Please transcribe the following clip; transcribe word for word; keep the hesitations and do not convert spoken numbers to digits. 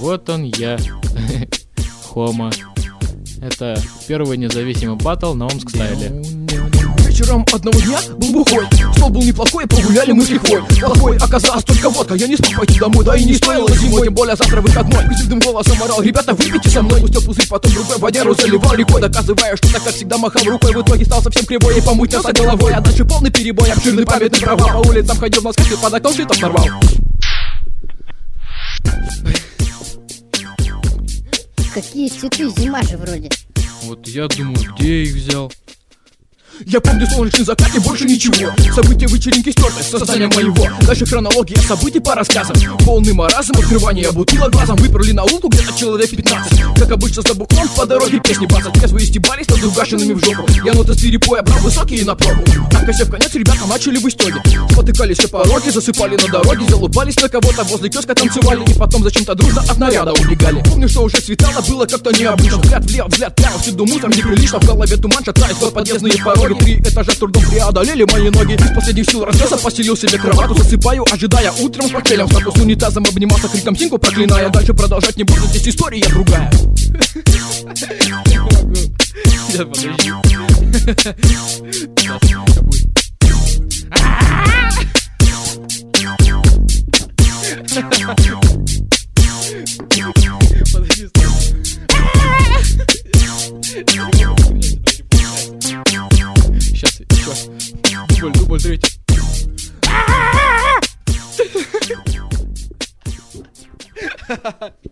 вот он я, Хома. Это первый независимый баттл на Омск стайле. Вечером одного дня был бухой, стол был неплохой, прогуляли мы с лихвой. Плохой оказалась только водка, я не смог пойти домой, да и не стоило зимой, тем более завтра выходной. Призывным голосом орал: ребята, выпейте со мной. Пустил пузырь, потом другой водяру заливал рекой, доказывая, что так как всегда махал рукой. В итоге стал совсем кривой и помутился головой, а дальше полный перебой, обширный памятный провал. По улицам ходил в носках и под окном цветов нарвал. Какие цветы, зима же вроде. Вот я думаю, где их взял? Я помню солнечный закат и больше ничего. События вечеринки стерты с сознания моего. Дальше хронология событий по рассказам. Полный маразм, открывание бутылок глазом. Выперли на улку где-то человек пятнадцать. Как обычно за бухлом по дороге песни бацать. Трезвые стебались над угашенными в жопу. Я ноты свирепоя брал высокие на пробу. Так кося в конец ребята начали в истёге. Спотыкались все пороги, засыпали на дороге. Залупались на кого-то, возле киоска танцевали. И потом зачем-то дружно от наряда убегали. Помню, что уже светало, было как-то необычно. Взгляд влево, взгляд вправо, всюду мусор неприлично. В голове туман, шатаясь под подъездные пороги. Три этажа с трудом преодолели мои ноги. Из последних сил разнесся, постелил себе кровату. Засыпаю, ожидая утром с портфелем. Статус унитазом обнимался, криком синку проклиная. Дальше продолжать не буду, здесь история другая. Не могу. Сейчас, подожди. Сейчас, это будет. Подожди, стой. Сейчас, еще. Дубль, дубль, третий. Ha ha ha!